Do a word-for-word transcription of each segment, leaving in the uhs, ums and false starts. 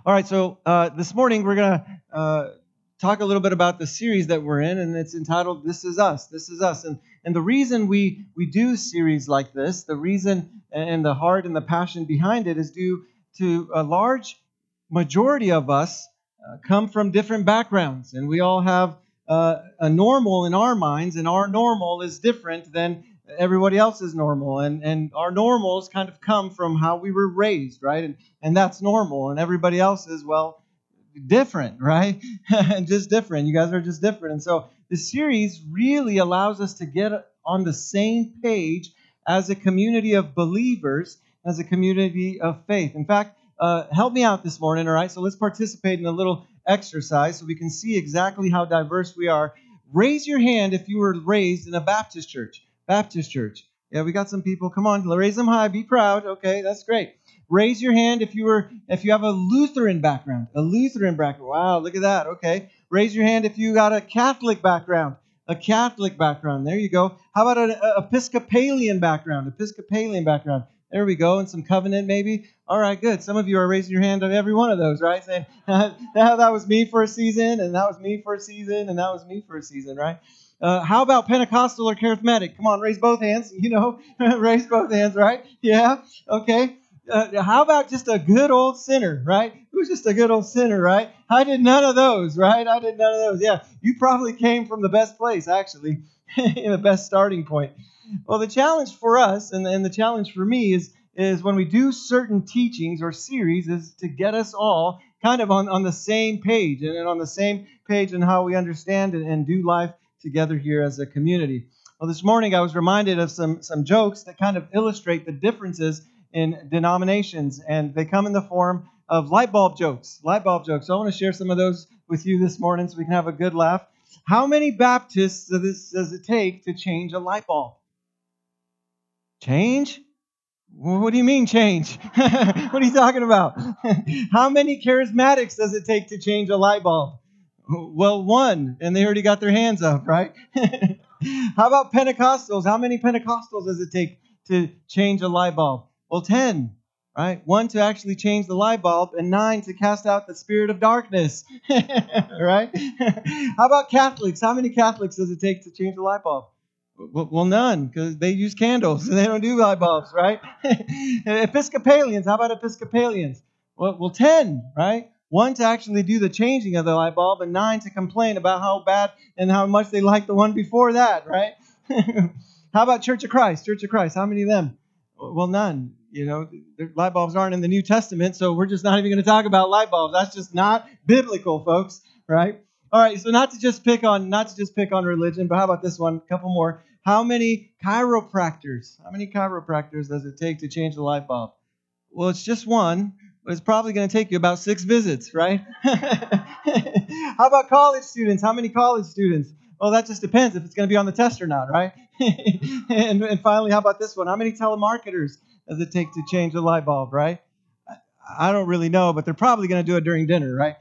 All right, so uh, this morning we're going to uh, talk a little bit about the series that we're in, and it's entitled "This Is Us." This is us, and and the reason we we do series like this, the reason and the heart and the passion behind it is due to a large majority of us uh, come from different backgrounds, and we all have uh, a normal in our minds, and our normal is different than everybody else's normal, and and our normals kind of come from how we were raised, right? And and that's normal, and everybody else is, well, different, right? Just different. You guys are just different. And so this series really allows us to get on the same page as a community of believers, as a community of faith. In fact, uh, help me out this morning, all right? So let's participate in a little exercise so we can see exactly how diverse we are. Raise your hand if you were raised in a Baptist church. Baptist church. Yeah, we got some people. Come on, raise them high. Be proud. Okay, that's great. Raise your hand if you were if you have a Lutheran background. A Lutheran background. Wow, look at that. Okay. Raise your hand if you got a Catholic background. A Catholic background. There you go. How about an Episcopalian background? Episcopalian background. There we go. And some covenant maybe. All right, good. Some of you are raising your hand on every one of those, right? Saying, that was me for a season, and that was me for a season, and that was me for a season, right? Uh, how about Pentecostal or charismatic? Come on, raise both hands. You know, raise both hands, right? Yeah. Okay. Uh, how about just a good old sinner, right? Who's just a good old sinner, right? I did none of those, right? I did none of those. Yeah, you probably came from the best place, actually, in the best starting point. Well, the challenge for us and, and the challenge for me is, is when we do certain teachings or series is to get us all kind of on, on the same page and on the same page in how we understand and, and do life together here as a community. Well, this morning I was reminded of some, some jokes that kind of illustrate the differences in denominations, and they come in the form of light bulb jokes. Light bulb jokes. So I want to share some of those with you this morning so we can have a good laugh. How many Baptists does, this, does it take to change a light bulb? Change? What do you mean change? What are you talking about? How many charismatics does it take to change a light bulb? Well, one, and they already got their hands up, right? How about Pentecostals? How many Pentecostals does it take to change a light bulb? Well, ten, right? One to actually change the light bulb, and nine to cast out the spirit of darkness, right? How about Catholics? How many Catholics does it take to change the light bulb? Well, none, because they use candles, and they don't do light bulbs, right? Episcopalians, how about Episcopalians? Well, well, ten, right? One to actually do the changing of the light bulb, and nine to complain about how bad and how much they like the one before that, right? How about Church of Christ? Church of Christ, how many of them? Well, none. You know, the light bulbs aren't in the New Testament, so we're just not even going to talk about light bulbs. That's just not biblical, folks, right? All right, so not to just pick on not to just pick on religion, but how about this one? A couple more. How many chiropractors? How many chiropractors does it take to change the light bulb? Well, it's just one, but it's probably going to take you about six visits, right? How about college students? How many college students? Well, that just depends if it's going to be on the test or not, right? and, and finally, how about this one? How many telemarketers does it take to change the light bulb, right? I don't really know, but they're probably going to do it during dinner, right?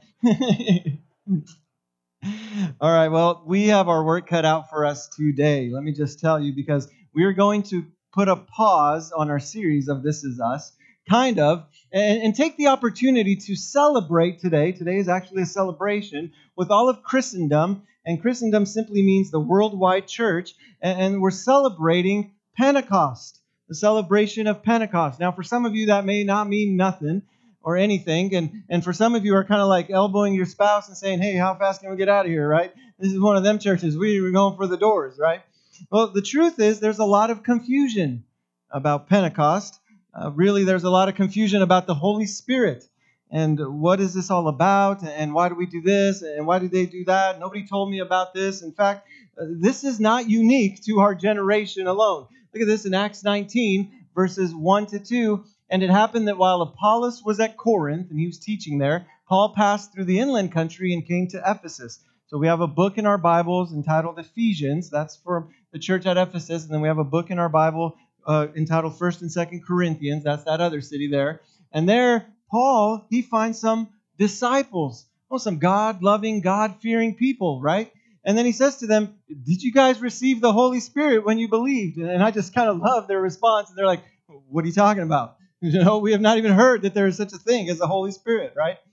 All right, well, we have our work cut out for us today. Let me just tell you, because we are going to put a pause on our series of This Is Us, kind of, and, and take the opportunity to celebrate today. Today is actually a celebration with all of Christendom, and Christendom simply means the worldwide church, and, and we're celebrating Pentecost, the celebration of Pentecost. Now, for some of you, that may not mean nothing or anything, and, and for some of you are kind of like elbowing your spouse and saying, hey, how fast can we get out of here, right? This is one of them churches. We were going for the doors, right? Well, the truth is there's a lot of confusion about Pentecost. Uh, really, there's a lot of confusion about the Holy Spirit. And what is this all about? And why do we do this? And why do they do that? Nobody told me about this. In fact, uh, this is not unique to our generation alone. Look at this in Acts nineteen, verses one to two. And it happened that while Apollos was at Corinth, and he was teaching there, Paul passed through the inland country and came to Ephesus. So we have a book in our Bibles entitled Ephesians. That's for the church at Ephesus. And then we have a book in our Bible uh, entitled First and Second Corinthians. That's that other city there. And there, Paul, he finds some disciples. Oh, some God-loving, God-fearing people, right? And then he says to them, did you guys receive the Holy Spirit when you believed? And I just kind of love their response. And they're like, what are you talking about? You know, we have not even heard that there is such a thing as the Holy Spirit, right?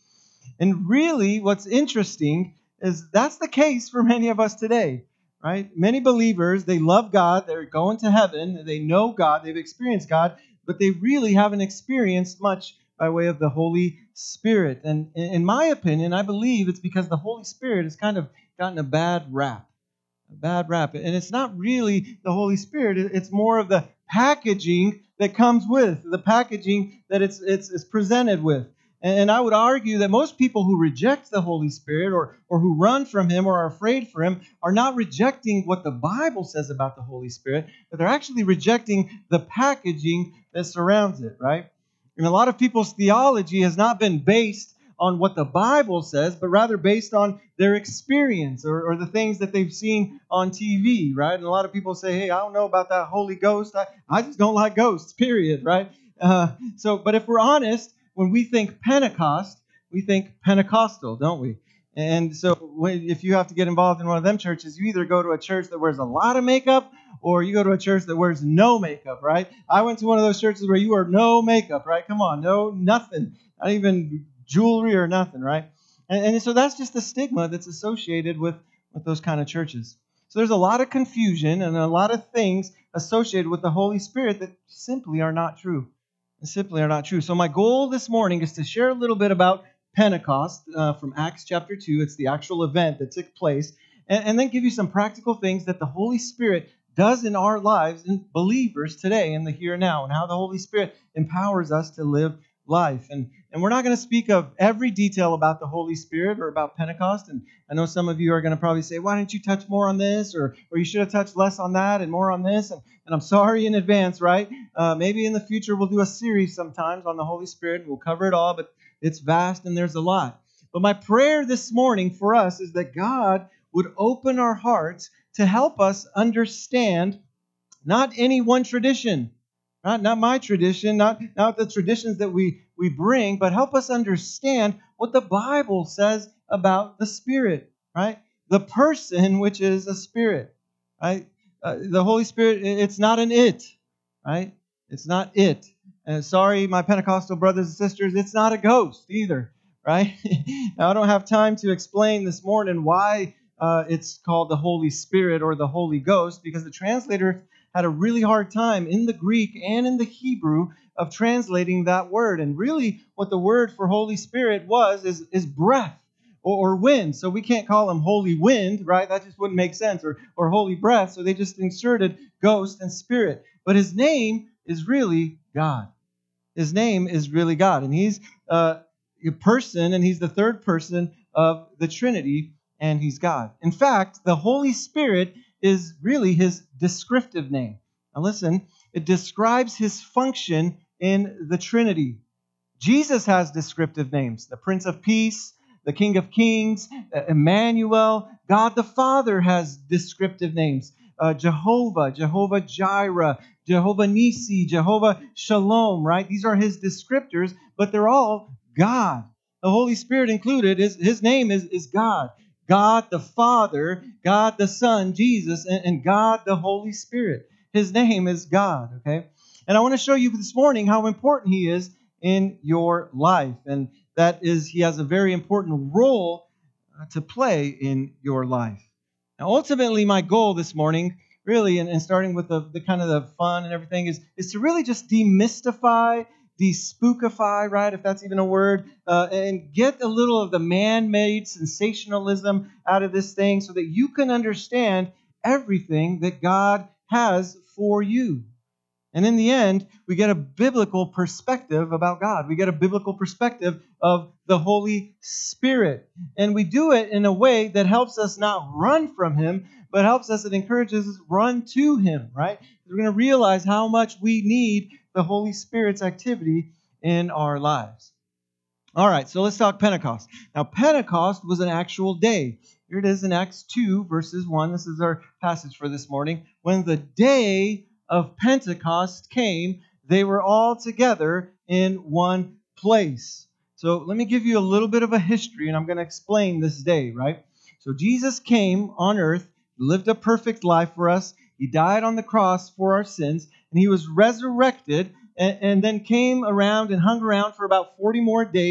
And really, what's interesting is that's the case for many of us today, right? Many believers, they love God, they're going to heaven, they know God, they've experienced God, but they really haven't experienced much by way of the Holy Spirit. And in my opinion, I believe it's because the Holy Spirit has kind of gotten a bad rap. A bad rap. And it's not really the Holy Spirit, it's more of the packaging that comes with, the packaging that it's it's, it's presented with. And I would argue that most people who reject the Holy Spirit or, or who run from Him or are afraid for Him are not rejecting what the Bible says about the Holy Spirit, but they're actually rejecting the packaging that surrounds it, right? And a lot of people's theology has not been based on what the Bible says, but rather based on their experience or, or the things that they've seen on T V, right? And a lot of people say, hey, I don't know about that Holy Ghost. I, I just don't like ghosts, period, right? Uh, so, but if we're honest, when we think Pentecost, we think Pentecostal, don't we? And so when, if you have to get involved in one of them churches, you either go to a church that wears a lot of makeup or you go to a church that wears no makeup, right? I went to one of those churches where you wear no makeup, right? Come on, no, nothing, not even jewelry or nothing, right? And, and so that's just the stigma that's associated with, with those kind of churches. So there's a lot of confusion and a lot of things associated with the Holy Spirit that simply are not true. Simply are not true. So my goal this morning is to share a little bit about Pentecost uh, from Acts chapter two. It's the actual event that took place. And, and then give you some practical things that the Holy Spirit does in our lives and believers today in the here and now, and how the Holy Spirit empowers us to live life. And, and we're not going to speak of every detail about the Holy Spirit or about Pentecost. And I know some of you are going to probably say, why didn't you touch more on this? Or, or you should have touched less on that and more on this. And, and I'm sorry in advance, right? Uh, maybe in the future we'll do a series sometimes on the Holy Spirit. We'll cover it all, but it's vast and there's a lot. But my prayer this morning for us is that God would open our hearts to help us understand not any one tradition, Not, not my tradition, not, not the traditions that we, we bring, but help us understand what the Bible says about the Spirit, right? The person, which is a spirit, right? Uh, the Holy Spirit, it's not an it, right? It's not it. And sorry, my Pentecostal brothers and sisters, it's not a ghost either, right? Now, I don't have time to explain this morning why uh, it's called the Holy Spirit or the Holy Ghost, because the translator had a really hard time in the Greek and in the Hebrew of translating that word. And really what the word for Holy Spirit was is, is breath or, or wind. So we can't call him Holy Wind, right? That just wouldn't make sense. Or, or Holy Breath. So they just inserted ghost and spirit. But his name is really God. His name is really God. And he's uh, a person, and he's the third person of the Trinity, and he's God. In fact, the Holy Spirit is really his descriptive name. Now listen, it describes his function in the Trinity. Jesus has descriptive names: the Prince of Peace, the King of Kings, Emmanuel. God the Father has descriptive names: uh, Jehovah, Jehovah Jireh, Jehovah Nisi, Jehovah Shalom, right? These are his descriptors, but they're all God. The Holy Spirit included, his, his name is, is God. God the Father, God the Son, Jesus, and, and God the Holy Spirit. His name is God, okay? And I want to show you this morning how important he is in your life. And that is, he has a very important role to play in your life. Now, ultimately, my goal this morning, really, and, and starting with the, the kind of the fun and everything, is, is to really just demystify, despookify, right, if that's even a word, uh, and get a little of the man-made sensationalism out of this thing so that you can understand everything that God has for you. And in the end, we get a biblical perspective about God. We get a biblical perspective of the Holy Spirit. And we do it in a way that helps us not run from him, but helps us, it encourages us to run to him, right? We're going to realize how much we need the Holy Spirit's activity in our lives. All right, so let's talk Pentecost. Now, Pentecost was an actual day. Here it is in Acts two, verses one. This is our passage for this morning. When the day of Pentecost came, they were all together in one place. So let me give you a little bit of a history, and I'm going to explain this day, right? So Jesus came on earth, lived a perfect life for us. He died on the cross for our sins, and he was resurrected, and, and then came around and hung around for about forty more days,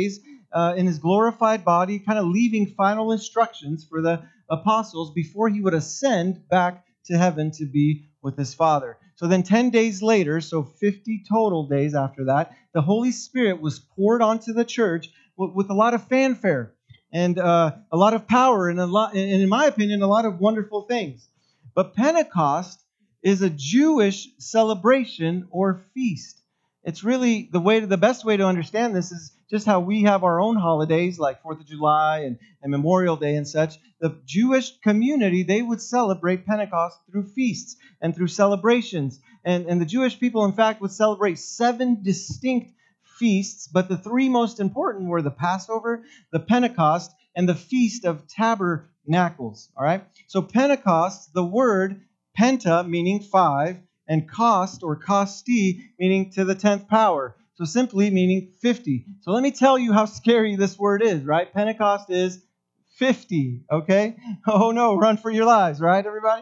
uh, in his glorified body, kind of leaving final instructions for the apostles before he would ascend back to heaven to be with his Father. So then ten days later, so fifty total days after that, the Holy Spirit was poured onto the church with, with a lot of fanfare and uh, a lot of power and, a lot, and in my opinion, a lot of wonderful things. But Pentecost is a Jewish celebration or feast. It's really the way to, the best way to understand this is just how we have our own holidays like fourth of July and, and Memorial Day and such. The Jewish community, they would celebrate Pentecost through feasts and through celebrations. And, and the Jewish people, in fact, would celebrate seven distinct feasts, but the three most important were the Passover, the Pentecost, and the Feast of Tabernacles. All right? So Pentecost, the word penta, meaning five, and cost or costi, meaning to the tenth power. So simply meaning fifty. So let me tell you how scary this word is, right? Pentecost is fifty, okay? Oh no, run for your lives, right, everybody?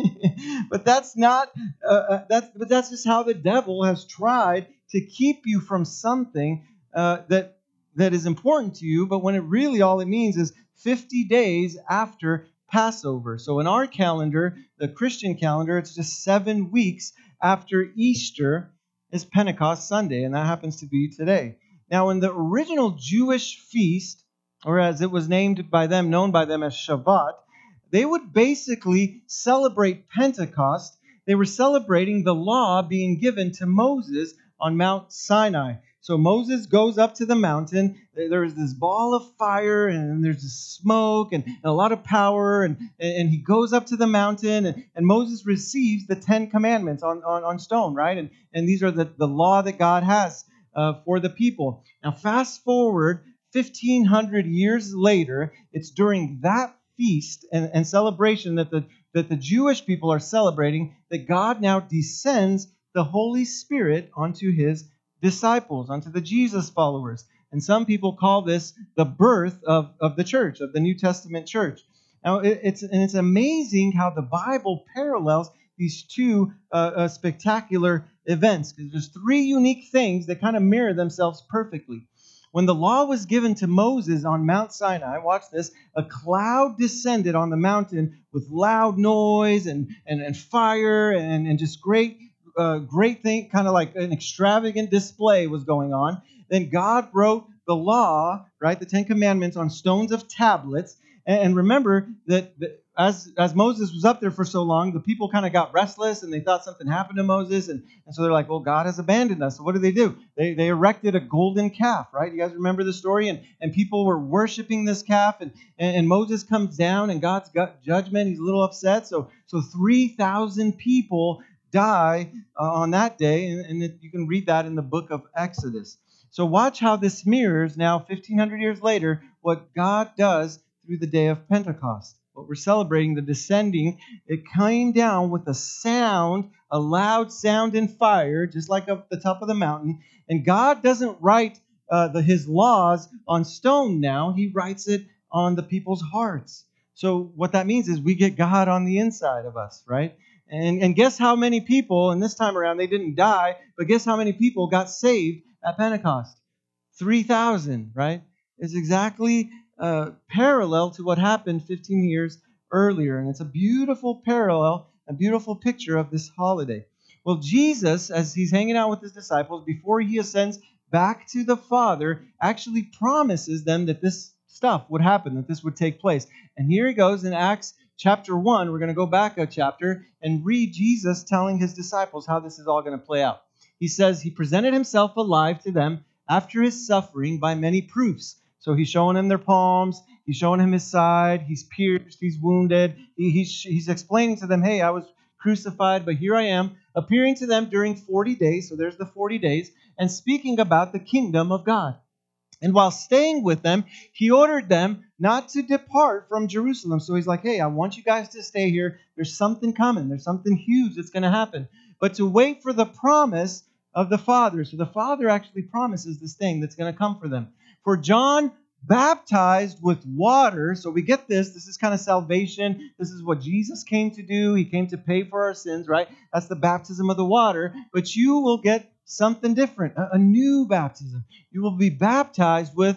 But that's not, uh, that's, but that's just how the devil has tried to keep you from something uh, that that is important to you, but when it really all it means is fifty days after Passover. So in our calendar, the Christian calendar, it's just seven weeks after Easter is Pentecost Sunday, and that happens to be today. Now, in the original Jewish feast, or as it was named by them, known by them as Shabbat, they would basically celebrate Pentecost. They were celebrating the law being given to Moses on Mount Sinai. So Moses goes up to the mountain. There's this ball of fire, and there's this smoke, and, and a lot of power. And, and he goes up to the mountain, and, and Moses receives the Ten Commandments on, on, on stone, right? And, and these are the, the law that God has uh, for the people. Now, fast forward fifteen hundred years later, it's during that feast and, and celebration that the, that the Jewish people are celebrating that God now descends the Holy Spirit onto his disciples, onto the Jesus followers. And some people call this the birth of, of the church, of the New Testament church. Now, it, it's and it's amazing how the Bible parallels these two uh, uh, spectacular events, because there's three unique things that kind of mirror themselves perfectly. When the law was given to Moses on Mount Sinai, watch this, a cloud descended on the mountain with loud noise and, and, and fire and, and just great Uh, great thing, kind of like an extravagant display was going on. Then God wrote the law, right, the Ten Commandments on stones of tablets. And, and remember that, that as, as Moses was up there for so long, the people kind of got restless and they thought something happened to Moses. And, and so they're like, well, God has abandoned us. So what did they do? They, they erected a golden calf, right? You guys remember the story? And, and people were worshiping this calf. And, and, and Moses comes down and God's got judgment. He's a little upset. So, so three thousand people die uh, on that day, and, and it, you can read that in the book of Exodus. So watch how this mirrors now, fifteen hundred years later, what God does through the day of Pentecost. What we're celebrating, the descending, it came down with a sound, a loud sound and fire, just like up the top of the mountain. And God doesn't write uh, the, his laws on stone now. He writes it on the people's hearts. So what that means is we get God on the inside of us, right? And, and guess how many people, and this time around they didn't die, but guess how many people got saved at Pentecost? three thousand, right? It's exactly uh, parallel to what happened fifteen years earlier. And it's a beautiful parallel, a beautiful picture of this holiday. Well, Jesus, as he's hanging out with his disciples, before he ascends back to the Father, actually promises them that this stuff would happen, that this would take place. And here he goes in Acts chapter one, we're going to go back a chapter and read Jesus telling his disciples how this is all going to play out. He says he presented himself alive to them after his suffering by many proofs. So he's showing them their palms, he's showing him his side, he's pierced, he's wounded. He, he's, he's explaining to them, hey, I was crucified, but here I am, appearing to them during forty days. So there's the forty days, and speaking about the kingdom of God. And while staying with them, he ordered them not to depart from Jerusalem. So he's like, hey, I want you guys to stay here. There's something coming. There's something huge that's going to happen. But to wait for the promise of the Father. So the Father actually promises this thing that's going to come for them. For John baptized with water. So we get this. This is kind of salvation. This is what Jesus came to do. He came to pay for our sins, right? That's the baptism of the water. But you will get something different, a, a new baptism. You will be baptized with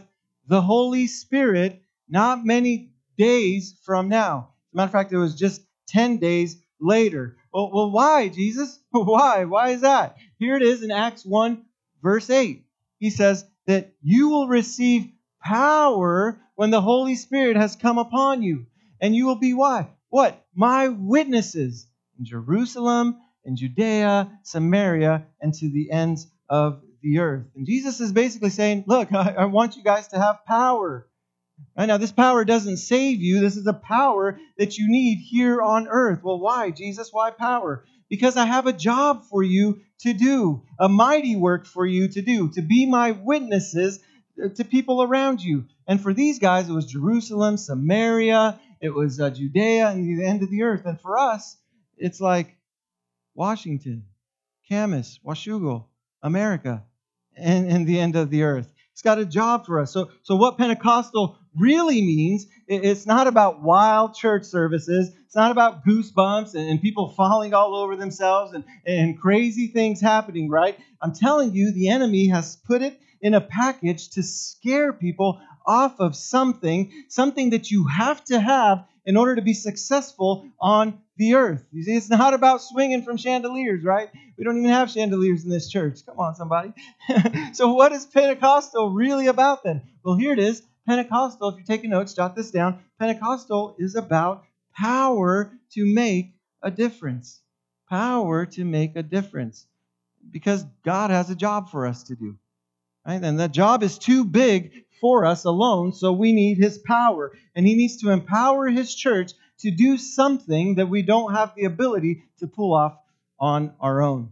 the Holy Spirit not many days from now. As a matter of fact, it was just ten days later. Well, well why, Jesus? Why? Why is that? Here it is in Acts one, verse eight. He says that you will receive power when the Holy Spirit has come upon you. And you will be why? What? My witnesses in Jerusalem, in Judea, Samaria, and to the ends of the earth. And Jesus is basically saying, look, I, I want you guys to have power. Right now, this power doesn't save you. This is a power that you need here on earth. Well, why, Jesus? Why power? Because I have a job for you to do, a mighty work for you to do, to be my witnesses to people around you. And for these guys, it was Jerusalem, Samaria, it was uh, Judea, and the end of the earth. And for us, it's like Washington, Camas, Washougal, America, and, and the end of the earth. It's got a job for us. So, so what Pentecostal really means, it's not about wild church services. It's not about goosebumps and, and people falling all over themselves and, and crazy things happening, right? I'm telling you, the enemy has put it in a package to scare people off of something, something that you have to have in order to be successful on the earth. You see, it's not about swinging from chandeliers, right? We don't even have chandeliers in this church. Come on, somebody. So what is Pentecostal really about then? Well, here it is. Pentecostal, if you're taking notes, jot this down. Pentecostal is about power to make a difference. Power to make a difference. Because God has a job for us to do. Right? And that job is too big for us alone, so we need His power. And He needs to empower His church to do something that we don't have the ability to pull off on our own.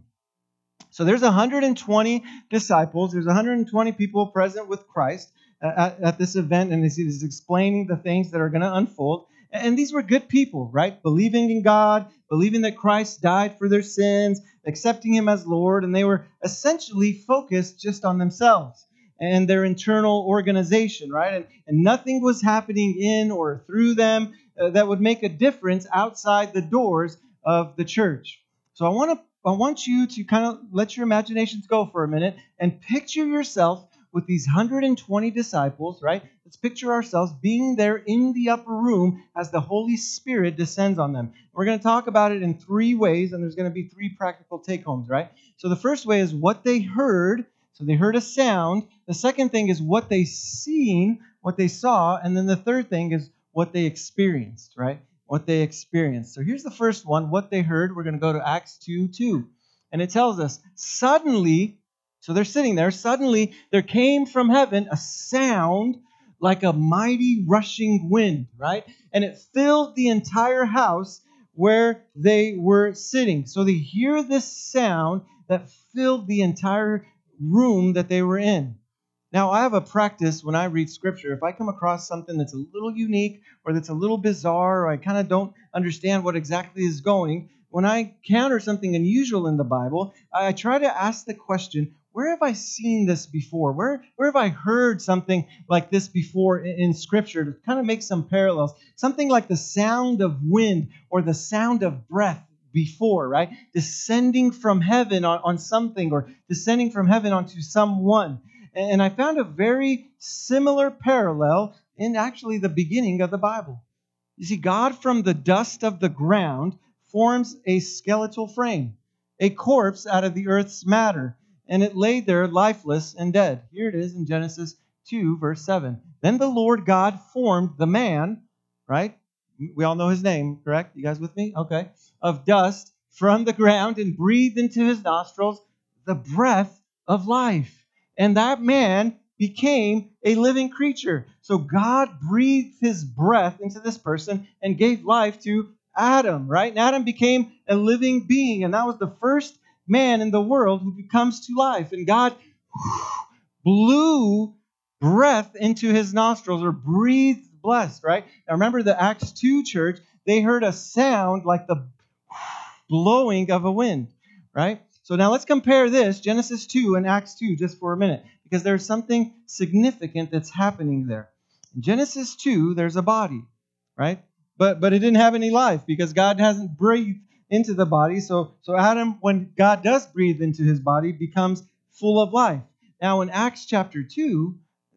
So there's one hundred twenty disciples. There's one hundred twenty people present with Christ at, at this event, and He's explaining the things that are going to unfold. And these were good people, right? Believing in God, believing that Christ died for their sins, accepting Him as Lord, and they were essentially focused just on themselves and their internal organization, right? And, and nothing was happening in or through them uh, that would make a difference outside the doors of the church. So I want to I want you to kind of let your imaginations go for a minute and picture yourself with these one hundred twenty disciples, right? Let's picture ourselves being there in the upper room as the Holy Spirit descends on them. We're going to talk about it in three ways, and there's going to be three practical take-homes, right? So the first way is what they heard. So they heard a sound. The second thing is what they seen, what they saw. And then the third thing is what they experienced, right? What they experienced. So here's the first one, what they heard. We're going to go to Acts two two. And it tells us, suddenly, so they're sitting there, suddenly there came from heaven a sound like a mighty rushing wind, right? And it filled the entire house where they were sitting. So they hear this sound that filled the entire room that they were in. Now, I have a practice when I read Scripture. If I come across something that's a little unique or that's a little bizarre or I kind of don't understand what exactly is going, when I counter something unusual in the Bible, I try to ask the question, where have I seen this before? Where, where have I heard something like this before in, in Scripture to kind of make some parallels? Something like the sound of wind or the sound of breath before, right? Descending from heaven on, on something or descending from heaven onto someone. And I found a very similar parallel in actually the beginning of the Bible. You see, God from the dust of the ground forms a skeletal frame, a corpse out of the earth's matter, and it lay there lifeless and dead. Here it is in Genesis two, verse seven. Then the Lord God formed the man, right? We all know his name, correct? You guys with me? Okay. Of dust from the ground and breathed into his nostrils the breath of life. And that man became a living creature. So God breathed His breath into this person and gave life to Adam, right? And Adam became a living being. And that was the first man in the world who comes to life. And God blew breath into his nostrils or breathed blessed, right? Now remember the Acts two church, they heard a sound like the blowing of a wind, right? So now let's compare this, Genesis two and Acts two, just for a minute, because there's something significant that's happening there. In Genesis two, there's a body, right? But but it didn't have any life because God hasn't breathed into the body. So, so Adam, when God does breathe into his body, becomes full of life. Now in Acts chapter two,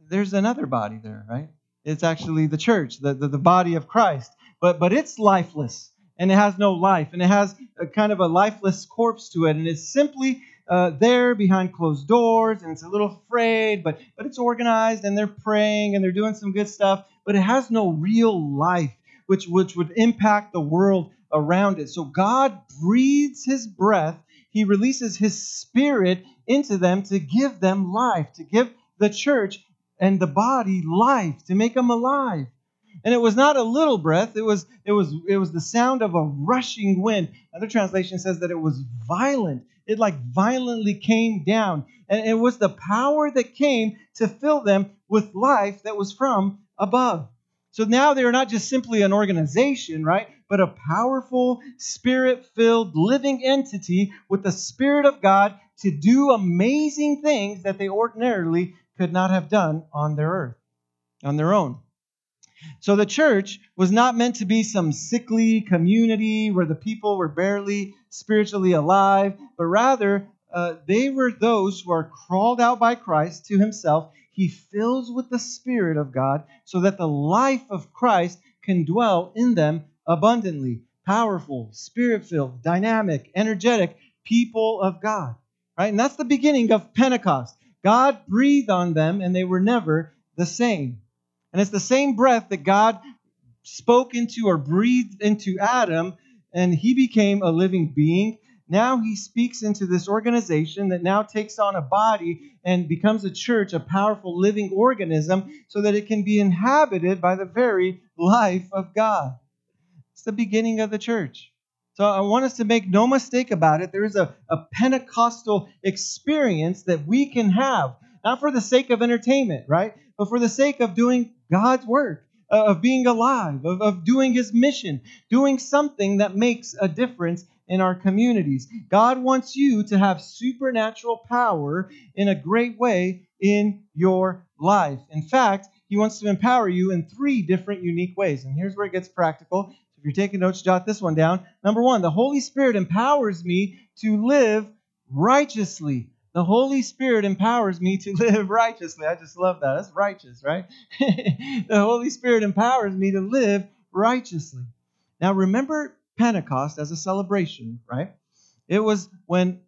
there's another body there, right? It's actually the church, the, the, the body of Christ. But but it's lifeless, and it has no life, and it has a kind of a lifeless corpse to it, and it's simply uh, there behind closed doors, and it's a little afraid, but but it's organized, and they're praying, and they're doing some good stuff, but it has no real life, which which would impact the world around it. So God breathes His breath, He releases His Spirit into them to give them life, to give the church and the body life, to make them alive. And it was not a little breath, it was it was it was the sound of a rushing wind. Another translation says that it was violent. It like violently came down. And it was the power that came to fill them with life that was from above. So now they are not just simply an organization, right? But a powerful, spirit-filled, living entity with the Spirit of God to do amazing things that they ordinarily could not have done on their earth, on their own. So the church was not meant to be some sickly community where the people were barely spiritually alive, but rather uh, they were those who are called out by Christ to Himself. He fills with the Spirit of God so that the life of Christ can dwell in them abundantly. Powerful, Spirit-filled, dynamic, energetic people of God. Right? And that's the beginning of Pentecost. God breathed on them and they were never the same. And it's the same breath that God spoke into or breathed into Adam, and he became a living being. Now He speaks into this organization that now takes on a body and becomes a church, a powerful living organism, so that it can be inhabited by the very life of God. It's the beginning of the church. So I want us to make no mistake about it. There is a, a Pentecostal experience that we can have, not for the sake of entertainment, right? But for the sake of doing God's work, uh, of being alive, of, of doing His mission, doing something that makes a difference in our communities. God wants you to have supernatural power in a great way in your life. In fact, He wants to empower you in three different unique ways. And here's where it gets practical. If you're taking notes, jot this one down. Number one, the Holy Spirit empowers me to live righteously. The Holy Spirit empowers me to live righteously. I just love that. That's righteous, right? The Holy Spirit empowers me to live righteously. Now, remember Pentecost as a celebration, right? It was when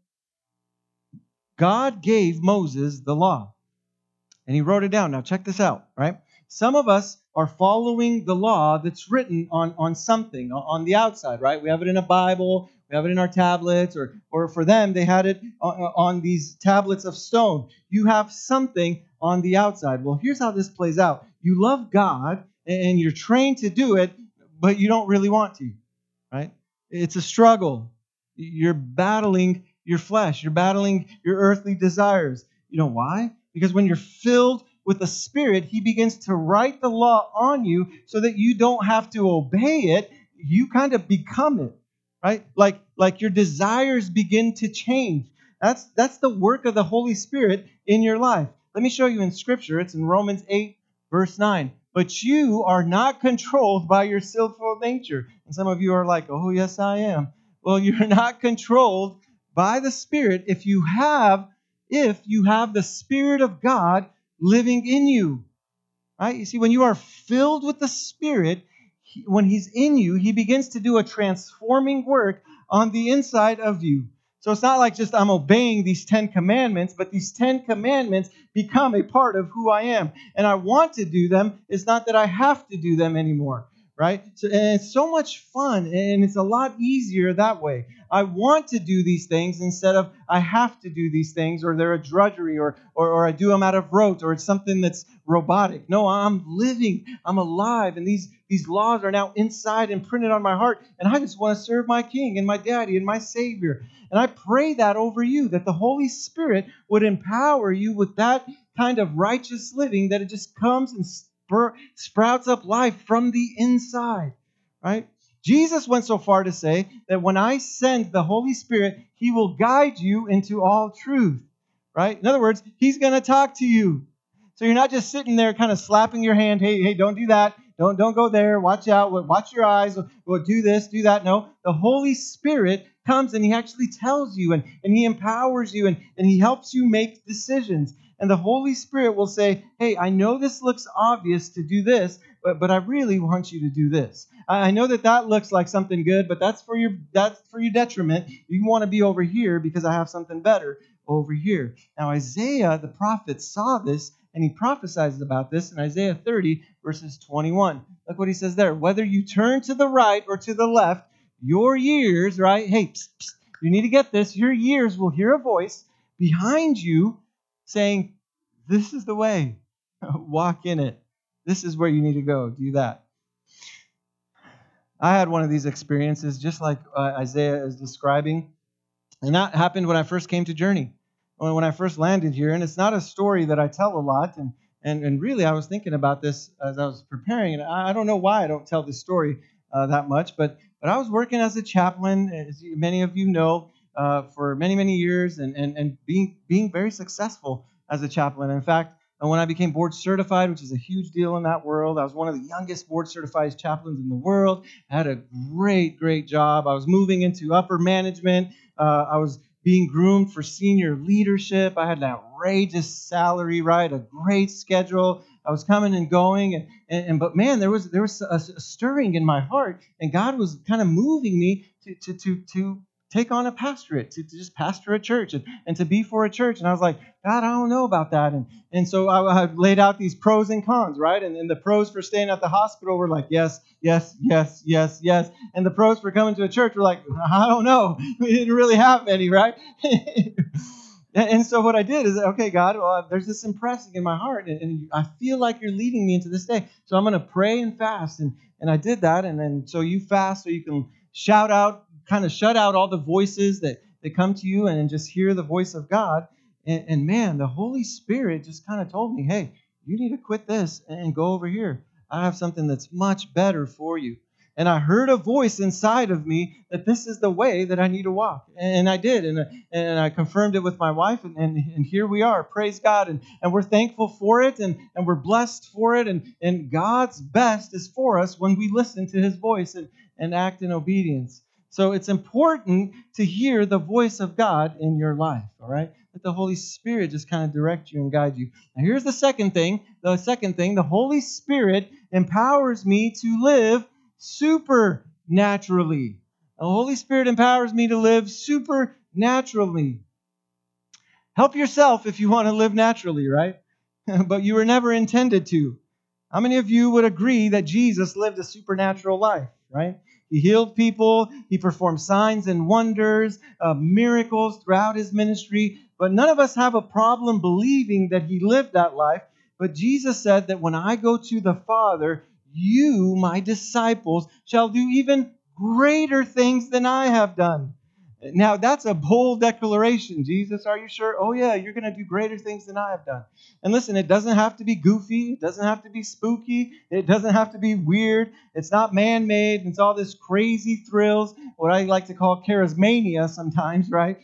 God gave Moses the law, and He wrote it down. Now, check this out, right? Some of us are following the law that's written on, on something, on the outside, right? We have it in a Bible, we have it in our tablets, or, or for them, they had it on, on these tablets of stone. You have something on the outside. Well, here's how this plays out. You love God, and you're trained to do it, but you don't really want to, right? It's a struggle. You're battling your flesh. You're battling your earthly desires. You know why? Because when you're filled with the Spirit, He begins to write the law on you so that you don't have to obey it. You kind of become it, right? Like, like your desires begin to change. That's, that's the work of the Holy Spirit in your life. Let me show you in Scripture. It's in Romans eight, verse nine. But you are not controlled by your sinful nature. And some of you are like, oh, yes, I am. Well, you're not controlled by the Spirit if you have, if you have the Spirit of God living in you. Right? You see, when you are filled with the Spirit, he, when He's in you, He begins to do a transforming work on the inside of you. So it's not like just I'm obeying these Ten Commandments, but these Ten Commandments become a part of who I am. And I want to do them. It's not that I have to do them anymore, right? So, and it's so much fun, and it's a lot easier that way. I want to do these things instead of I have to do these things, or they're a drudgery, or, or, or I do them out of rote, or it's something that's robotic. No, I'm living. I'm alive, and these, these laws are now inside and printed on my heart, and I just want to serve my King and my Daddy and my Savior. And I pray that over you, that the Holy Spirit would empower you with that kind of righteous living, that it just comes and spur, sprouts up life from the inside, right? Jesus went so far to say that when I send the Holy Spirit, He will guide you into all truth, right? In other words, He's going to talk to you. So you're not just sitting there kind of slapping your hand, hey, hey, don't do that. Don't, don't go there. Watch out. Watch your eyes. Well, do this, do that. No, the Holy Spirit comes and He actually tells you, and, and He empowers you, and, and He helps you make decisions. And the Holy Spirit will say, hey, I know this looks obvious to do this, but, but I really want you to do this. I, I know that that looks like something good, but that's for your that's for your detriment. You want to be over here because I have something better over here. Now, Isaiah, the prophet, saw this, and he prophesies about this in Isaiah thirty, verses twenty-one. Look what he says there. Whether you turn to the right or to the left, your years, right? Hey, psst, psst, you need to get this. Your years will hear a voice behind you saying, this is the way. Walk in it. This is where you need to go. Do that. I had one of these experiences just like uh, Isaiah is describing. And that happened when I first came to Journey, when I first landed here. And it's not a story that I tell a lot. And, and, and really, I was thinking about this as I was preparing. And I, I don't know why I don't tell this story uh, that much. But, but I was working as a chaplain, as many of you know, uh, for many, many years and, and, and being, being very successful as a chaplain. In fact, and when I became board certified, which is a huge deal in that world, I was one of the youngest board certified chaplains in the world. I had a great, great job. I was moving into upper management. Uh, I was being groomed for senior leadership. I had an outrageous salary, right? A great schedule. I was coming and going, and, and, and but man, there was there was a, a stirring in my heart, and God was kind of moving me to to to to take on a pastorate, to, to just pastor a church and, and to be for a church. And I was like, God, I don't know about that. And and so I, I laid out these pros and cons, right? And, and the pros for staying at the hospital were like, yes, yes, yes, yes, yes. And the pros for coming to a church were like, I don't know. We didn't really have any, right? And so what I did is, okay, God, well, there's this impressing in my heart, and, and I feel like you're leading me into this day. So I'm going to pray and fast. And, and I did that. And then so you fast so you can shout out, kind of shut out all the voices that, that come to you and just hear the voice of God. And, and man, the Holy Spirit just kind of told me, hey, you need to quit this and go over here. I have something that's much better for you. And I heard a voice inside of me that this is the way that I need to walk. And I did. And, and I confirmed it with my wife. And, and, and here we are. Praise God. And, and we're thankful for it. And, and we're blessed for it. And, and God's best is for us when we listen to his voice and, and act in obedience. So it's important to hear the voice of God in your life, all right? Let the Holy Spirit just kind of direct you and guide you. Now here's the second thing. The second thing, the Holy Spirit empowers me to live supernaturally. The Holy Spirit empowers me to live supernaturally. Help yourself if you want to live naturally, right? But you were never intended to. How many of you would agree that Jesus lived a supernatural life, right? He healed people. He performed signs and wonders, uh, miracles throughout his ministry. But none of us have a problem believing that he lived that life. But Jesus said that when I go to the Father, you, my disciples, shall do even greater things than I have done. Now, that's a bold declaration. Jesus, are you sure? Oh, yeah, you're going to do greater things than I have done. And listen, it doesn't have to be goofy. It doesn't have to be spooky. It doesn't have to be weird. It's not man-made. It's all this crazy thrills, what I like to call charismania sometimes, right?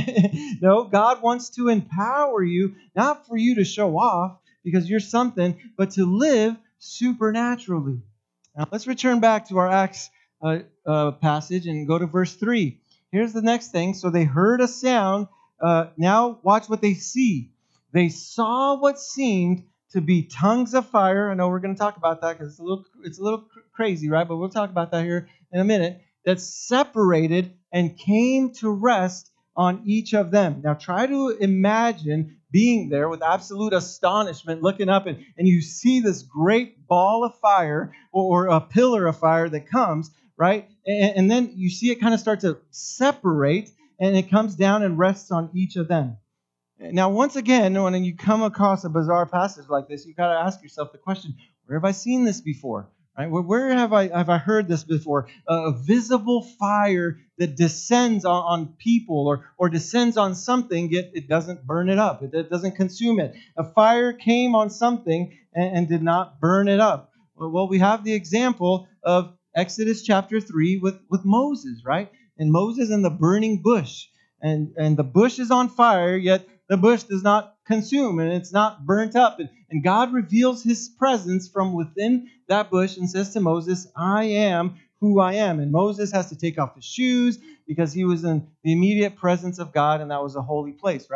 No, God wants to empower you, not for you to show off because you're something, but to live supernaturally. Now, let's return back to our Acts uh, uh, passage and go to verse three. Here's the next thing. So they heard a sound. Uh, now watch what they see. They saw what seemed to be tongues of fire. I know we're going to talk about that because it's a little it's a little cr- crazy, right? But we'll talk about that here in a minute. That separated and came to rest on each of them. Now try to imagine being there with absolute astonishment, looking up, and, and you see this great ball of fire or, or a pillar of fire that comes, right? And, and then you see it kind of start to separate, and it comes down and rests on each of them. Now, once again, when you come across a bizarre passage like this, you got to ask yourself the question, where have I seen this before? Right? Where, where have I have I heard this before? Uh, a visible fire that descends on, on people or, or descends on something, yet it doesn't burn it up. It, it doesn't consume it. A fire came on something and, and did not burn it up. Well, we have the example of Exodus chapter three with, with Moses, right? And Moses and the burning bush. And, and the bush is on fire, yet the bush does not consume and it's not burnt up. And, and God reveals his presence from within that bush and says to Moses, I am who I am. And Moses has to take off his shoes because he was in the immediate presence of God, and that was a holy place, right?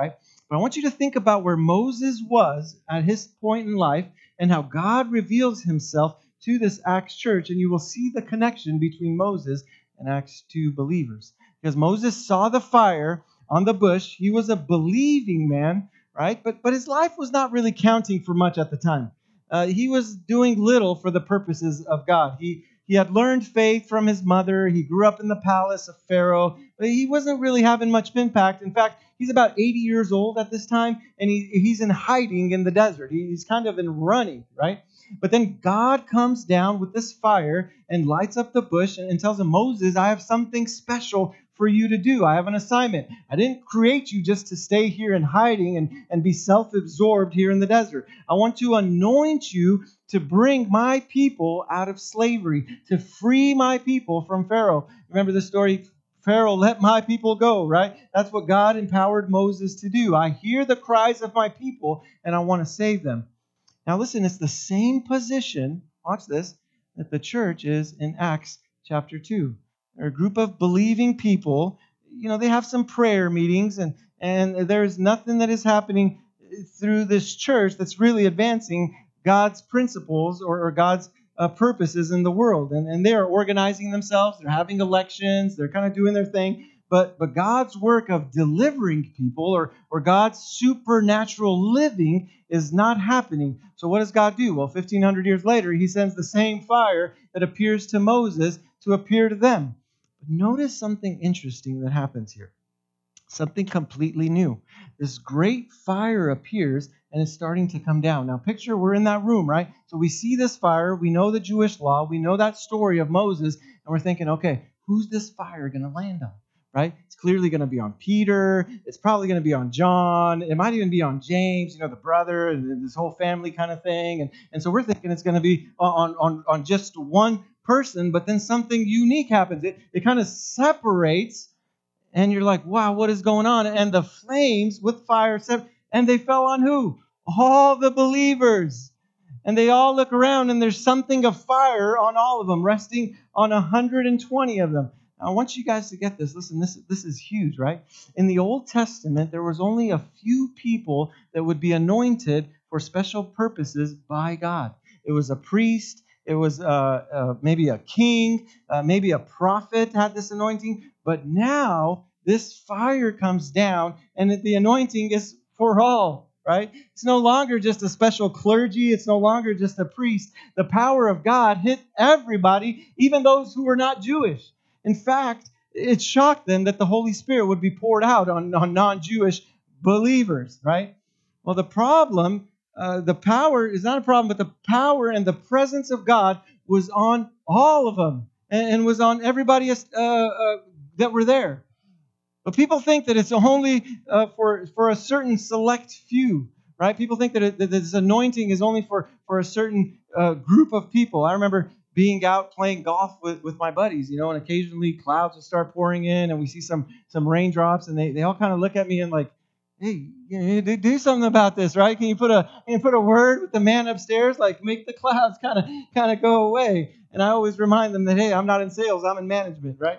But I want you to think about where Moses was at his point in life and how God reveals himself to this Acts church, and you will see the connection between Moses and Acts two believers. Because Moses saw the fire on the bush. He was a believing man, right? But, but his life was not really counting for much at the time. Uh, he was doing little for the purposes of God. He, he had learned faith from his mother. He grew up in the palace of Pharaoh. But he wasn't really having much impact. In fact, he's about eighty years old at this time, and he, he's in hiding in the desert. He's kind of in running, right? But then God comes down with this fire and lights up the bush and, and tells him, Moses, I have something special for you to do. I have an assignment. I didn't create you just to stay here in hiding and, and be self-absorbed here in the desert. I want to anoint you to bring my people out of slavery, to free my people from Pharaoh. Remember the story? Pharaoh, let my people go, right? That's what God empowered Moses to do. I hear the cries of my people, and I want to save them. Now listen, it's the same position, watch this, that the church is in Acts chapter two. They're a group of believing people. You know, they have some prayer meetings, and, and there's nothing that is happening through this church that's really advancing God's principles or, or God's uh, purposes in the world. And, and they are organizing themselves. They're having elections. They're kind of doing their thing. But, but God's work of delivering people or, or God's supernatural living is not happening. So what does God do? Well, fifteen hundred years later, he sends the same fire that appears to Moses to appear to them. But notice something interesting that happens here. Something completely new. This great fire appears and is starting to come down. Now picture we're in that room, right? So we see this fire. We know the Jewish law. We know that story of Moses. And we're thinking, okay, who's this fire going to land on? Right? It's clearly going to be on Peter. It's probably going to be on John. It might even be on James, you know, the brother, and this whole family kind of thing. And, and so we're thinking it's going to be on, on, on just one person, but then something unique happens. It, it kind of separates, and you're like, wow, what is going on? And the flames with fire, and they fell on who? All the believers. And they all look around, and there's something of fire on all of them, resting on one hundred twenty of them. Now, I want you guys to get this. Listen, this, this is huge, right? In the Old Testament, there was only a few people that would be anointed for special purposes by God. It was a priest. It was uh, uh, maybe a king. Uh, maybe a prophet had this anointing. But now, this fire comes down, and the anointing is for all, right? It's no longer just a special clergy. It's no longer just a priest. The power of God hit everybody, even those who were not Jewish. In fact, it shocked them that the Holy Spirit would be poured out on, on non-Jewish believers, right? Well, the problem, uh, the power is not a problem, but the power and the presence of God was on all of them and, and was on everybody uh, uh, that were there. But people think that it's only uh, for, for a certain select few, right? People think that, it, that this anointing is only for, for a certain uh, group of people. I remember being out playing golf with, with my buddies, you know, and occasionally clouds will start pouring in and we see some some raindrops, and they, they all kind of look at me and like, hey, you know, do something about this, right? Can you put a can you put a word with the man upstairs, like make the clouds kind of kind of go away? And I always remind them that, hey, I'm not in sales, I'm in management, right?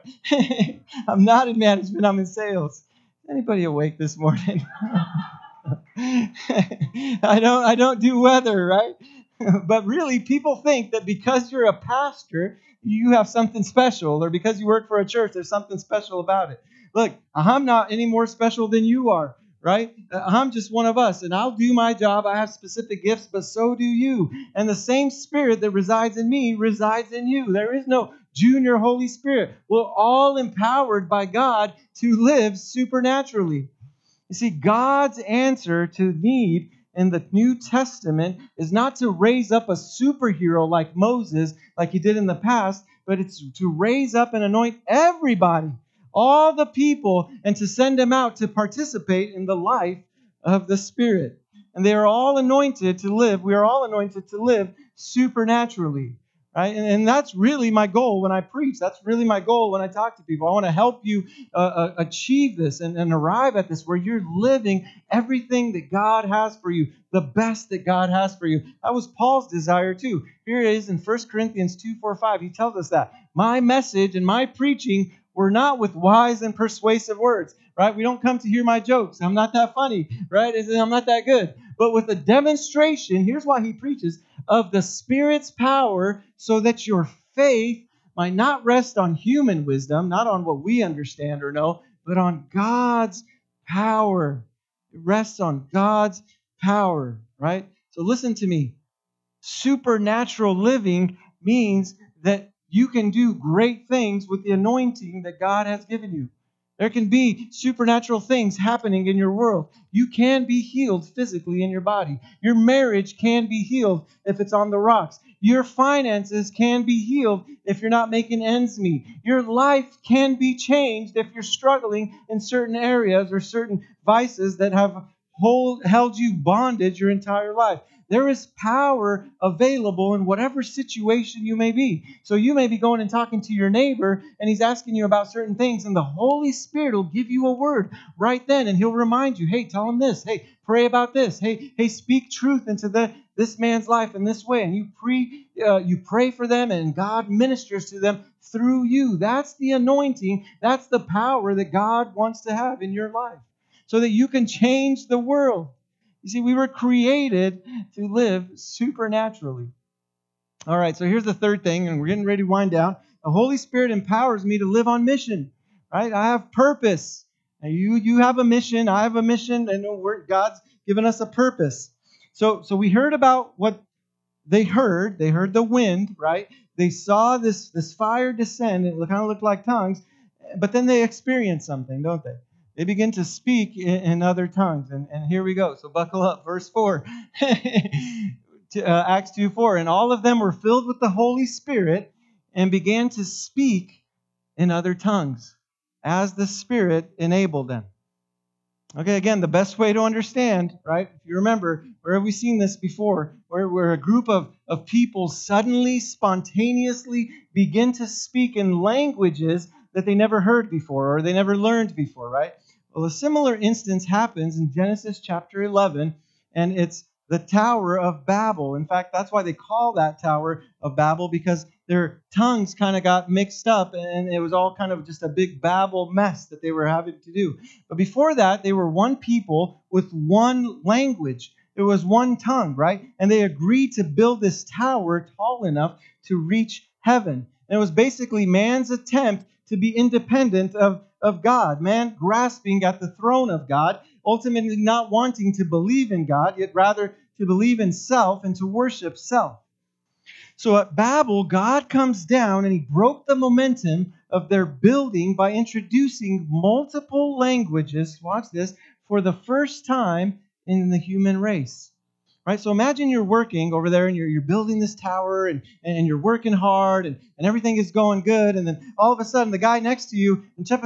I'm not in management, I'm in sales. Anybody awake this morning? I don't I don't do weather, right? But really, people think that because you're a pastor, you have something special, or because you work for a church, there's something special about it. Look, I'm not any more special than you are, right? I'm just one of us, and I'll do my job. I have specific gifts, but so do you. And the same Spirit that resides in me resides in you. There is no junior Holy Spirit. We're all empowered by God to live supernaturally. You see, God's answer to need in the New Testament is not to raise up a superhero like Moses, like he did in the past, but it's to raise up and anoint everybody, all the people, and to send them out to participate in the life of the Spirit. And they are all anointed to live, we are all anointed to live supernaturally. Right? And, and that's really my goal when I preach. That's really my goal when I talk to people. I want to help you uh, uh, achieve this and, and arrive at this where you're living everything that God has for you, the best that God has for you. That was Paul's desire too. Here it is in First Corinthians two, four, five. He tells us that my message and my preaching were not with wise and persuasive words. right? We don't come to hear my jokes. I'm not that funny, right? I'm not that good. But with a demonstration, here's why he preaches, of the Spirit's power, so that your faith might not rest on human wisdom, not on what we understand or know, but on God's power. It rests on God's power, right? So listen to me. Supernatural living means that you can do great things with the anointing that God has given you. There can be supernatural things happening in your world. You can be healed physically in your body. Your marriage can be healed if it's on the rocks. Your finances can be healed if you're not making ends meet. Your life can be changed if you're struggling in certain areas or certain vices that have hold, held you bondage your entire life. There is power available in whatever situation you may be. So you may be going and talking to your neighbor, and he's asking you about certain things, and the Holy Spirit will give you a word right then, and he'll remind you, hey, tell him this. Hey, pray about this. Hey, hey, speak truth into the, this man's life in this way. And you, pre, uh, you pray for them, and God ministers to them through you. That's the anointing. That's the power that God wants to have in your life so that you can change the world. You see, we were created to live supernaturally. All right, so here's the third thing, and we're getting ready to wind down. The Holy Spirit empowers me to live on mission, right? I have purpose. And you, you have a mission, I have a mission, and we're, God's given us a purpose. So, so we heard about what they heard. They heard the wind, right? They saw this, this fire descend, and it kind of looked like tongues, but then they experienced something, don't they? They begin to speak in, in other tongues. And, and here we go. So buckle up. Verse four. to, uh, Acts two four. And all of them were filled with the Holy Spirit and began to speak in other tongues as the Spirit enabled them. Okay, again, the best way to understand, right? If you remember, where have we seen this before? Where, where a group of, of people suddenly, spontaneously begin to speak in languages that they never heard before or they never learned before, right? Well, a similar instance happens in Genesis chapter eleven, and it's the Tower of Babel. In fact, that's why they call that Tower of Babel, because their tongues kind of got mixed up, and it was all kind of just a big Babel mess that they were having to do. But before that, they were one people with one language. It was one tongue, right? And they agreed to build this tower tall enough to reach heaven. And it was basically man's attempt to be independent of, of God. Man grasping at the throne of God, ultimately not wanting to believe in God, yet rather to believe in self and to worship self. So at Babel, God comes down and he broke the momentum of their building by introducing multiple languages, watch this, for the first time in the human race. Right? So imagine you're working over there and you're, you're building this tower and, and you're working hard and, and everything is going good. And then all of a sudden the guy next to you,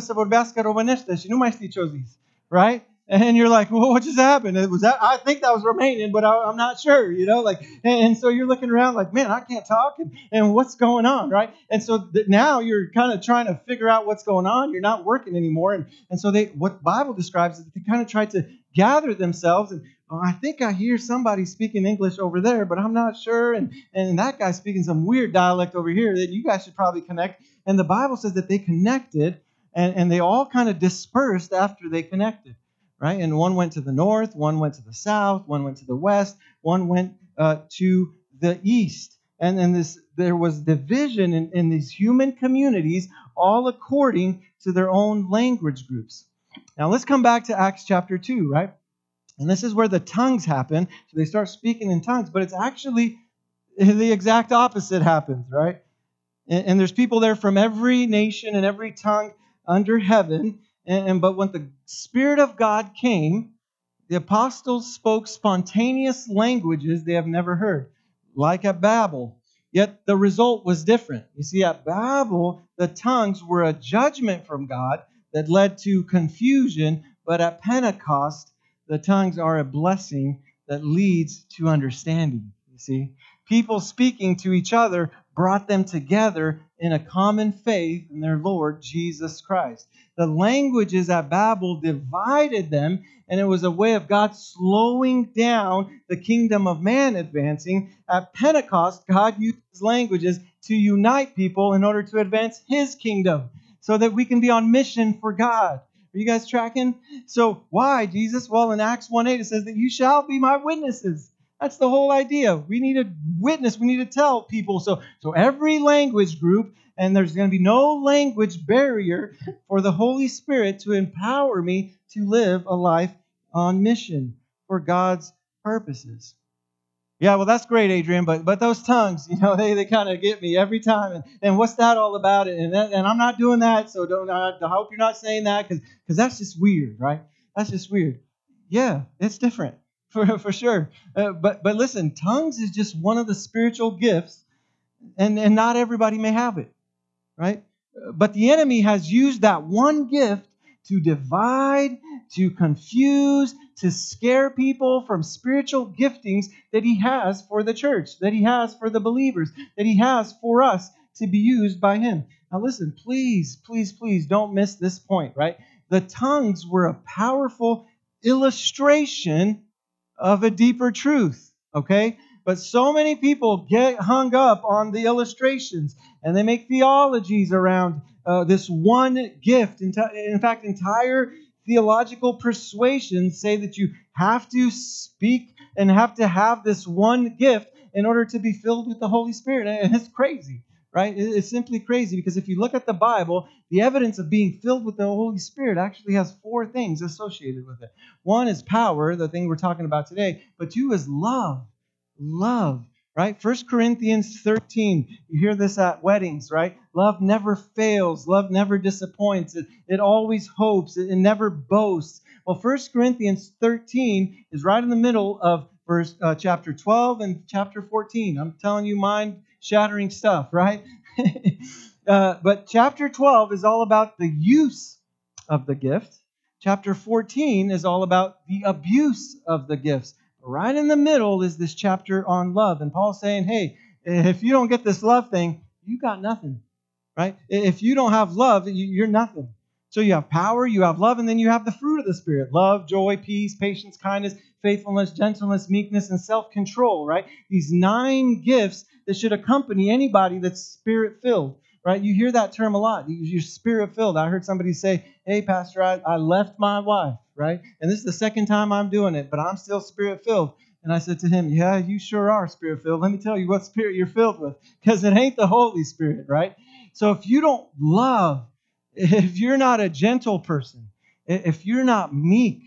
right? And you're like, well, what just happened? It was that, I think that was Romanian, but I, I'm not sure, you know, like, and, and so you're looking around like, man, I can't talk, and, and what's going on, right? And so th- now you're kind of trying to figure out what's going on. You're not working anymore. And, and so they, what the Bible describes is that they kind of tried to gather themselves and, oh, I think I hear somebody speaking English over there, but I'm not sure. And, and that guy's speaking some weird dialect over here that you guys should probably connect. And the Bible says that they connected and, and they all kind of dispersed after they connected. Right? And one went to the north, one went to the south, one went to the west, one went uh, to the east. And then this, there was division in, in these human communities, all according to their own language groups. Now let's come back to Acts chapter two, right? And this is where the tongues happen. So they start speaking in tongues, but it's actually the exact opposite happens, right? And, and there's people there from every nation and every tongue under heaven. And, and but when the Spirit of God came, the apostles spoke spontaneous languages they have never heard, like at Babel. Yet the result was different. You see, at Babel, the tongues were a judgment from God that led to confusion, but at Pentecost, the tongues are a blessing that leads to understanding. You see, people speaking to each other brought them together in a common faith in their Lord Jesus Christ. The languages at Babel divided them, and it was a way of God slowing down the kingdom of man advancing. At Pentecost, God used His languages to unite people in order to advance His kingdom so that we can be on mission for God. Are you guys tracking? So why, Jesus? Well, in Acts one eight, it says that you shall be my witnesses. That's the whole idea. We need a witness. We need to tell people. So, so every language group, and there's going to be no language barrier for the Holy Spirit to empower me to live a life on mission for God's purposes. Yeah, well, that's great, Adrian, but but those tongues, you know, they, they kind of get me every time. And, and what's that all about? And that, and I'm not doing that, so don't. I, I hope you're not saying that because because that's just weird, right? That's just weird. Yeah, it's different for for sure. Uh, but but listen, tongues is just one of the spiritual gifts, and and not everybody may have it, right? But the enemy has used that one gift to divide, to confuse, to scare people from spiritual giftings that he has for the church, that he has for the believers, that he has for us to be used by him. Now listen, please, please, please don't miss this point, right? The tongues were a powerful illustration of a deeper truth, okay? But so many people get hung up on the illustrations, and they make theologies around uh, this one gift. In fact, entire theological persuasions say that you have to speak and have to have this one gift in order to be filled with the Holy Spirit. And it's crazy, right? It's simply crazy because if you look at the Bible, the evidence of being filled with the Holy Spirit actually has four things associated with it. One is power, the thing we're talking about today, but two is love. Love, right? First Corinthians thirteen, you hear this at weddings, right? Love never fails. Love never disappoints. It, it always hopes. It, it never boasts. Well, First Corinthians thirteen is right in the middle of verse uh, chapter twelve and chapter fourteen. I'm telling you mind-shattering stuff, right? uh, but chapter twelve is all about the use of the gift. Chapter fourteen is all about the abuse of the gifts. Right in the middle is this chapter on love. And Paul's saying, hey, if you don't get this love thing, you got nothing, right? If you don't have love, you're nothing. So you have power, you have love, and then you have the fruit of the Spirit. Love, joy, peace, patience, kindness, faithfulness, gentleness, meekness, and self-control, right? These nine gifts that should accompany anybody that's Spirit-filled, right? You hear that term a lot. You're Spirit-filled. I heard somebody say, hey, Pastor, I, I left my wife, right? And this is the second time I'm doing it, but I'm still Spirit-filled. And I said to him, yeah, you sure are Spirit-filled. Let me tell you what Spirit you're filled with, because it ain't the Holy Spirit, right? So if you don't love, if you're not a gentle person, if you're not meek,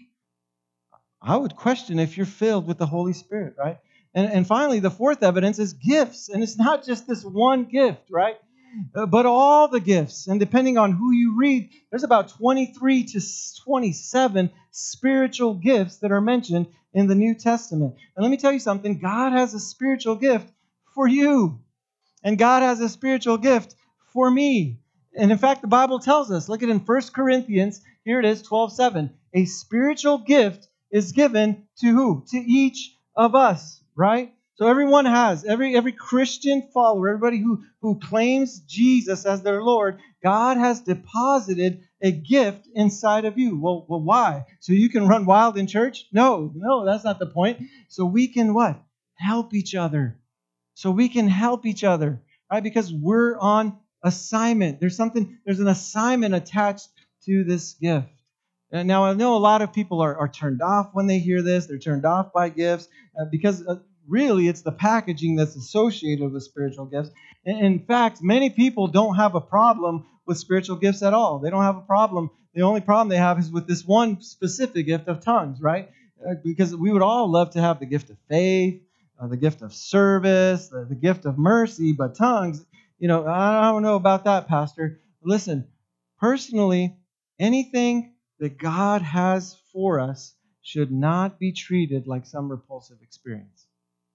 I would question if you're filled with the Holy Spirit, right? And, and finally, the fourth evidence is gifts. And it's not just this one gift, right? Uh, but all the gifts. And depending on who you read, there's about twenty-three to twenty-seven spiritual gifts that are mentioned in the New Testament. And let me tell you something. God has a spiritual gift for you. And God has a spiritual gift for me. And in fact, the Bible tells us, look at in First Corinthians, here it is, twelve seven. A spiritual gift is given to who? To each of us, right? So everyone has, every every Christian follower, everybody who, who claims Jesus as their Lord, God has deposited a gift inside of you. Well, well, why? So you can run wild in church? No, no, that's not the point. So we can what? Help each other. So we can help each other, right? Because we're on assignment. There's something, there's an assignment attached to this gift. And now, I know a lot of people are, are turned off when they hear this. They're turned off by gifts uh, because uh, really it's the packaging that's associated with spiritual gifts. In, in fact, many people don't have a problem with spiritual gifts at all. They don't have a problem. The only problem they have is with this one specific gift of tongues, right? Uh, because we would all love to have the gift of faith, uh, the gift of service, the, the gift of mercy, but tongues, you know, I don't know about that, Pastor. Listen, personally, anything that God has for us should not be treated like some repulsive experience.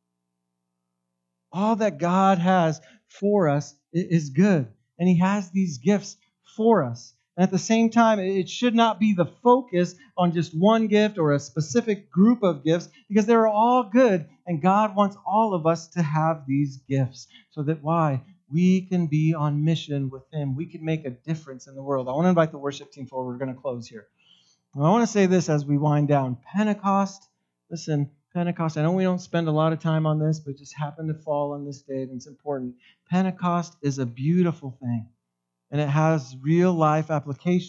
All that God has for us is good, and He has these gifts for us. And at the same time, it should not be the focus on just one gift or a specific group of gifts, because they're all good, and God wants all of us to have these gifts so that why? We can be on mission with Him. We can make a difference in the world. I want to invite the worship team forward. We're going to close here. I want to say this as we wind down. Pentecost, listen, Pentecost, I know we don't spend a lot of time on this, but it just happened to fall on this date, and it's important. Pentecost is a beautiful thing, and it has real life applications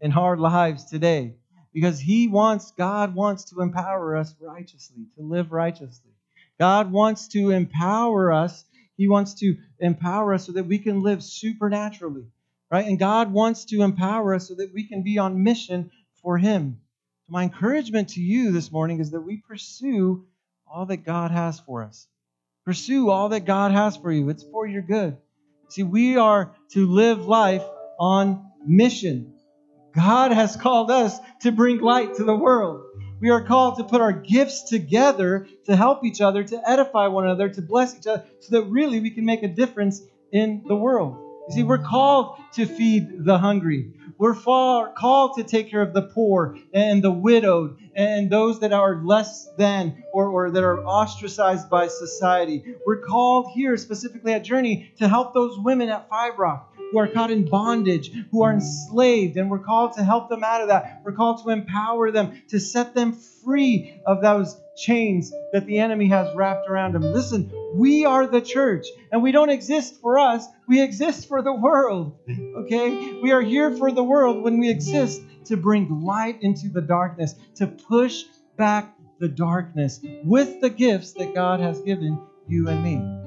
in our lives today. Because He wants, God wants to empower us righteously, to live righteously. God wants to empower us. He wants to empower us so that we can live supernaturally, right? And God wants to empower us so that we can be on mission for Him. So my encouragement to you this morning is that we pursue all that God has for us. Pursue all that God has for you. It's for your good. See, we are to live life on mission. God has called us to bring light to the world. We are called to put our gifts together to help each other, to edify one another, to bless each other, so that really we can make a difference in the world. You see, we're called to feed the hungry. We're far, called to take care of the poor and the widowed and those that are less than or, or that are ostracized by society. We're called here specifically at Journey to help those women at Five Rock who are caught in bondage, who are enslaved, and we're called to help them out of that. We're called to empower them, to set them free of those chains that the enemy has wrapped around them. Listen, we are the church, and we don't exist for us. We exist for the world, okay? We are here for the world when we exist to bring light into the darkness, to push back the darkness with the gifts that God has given you and me.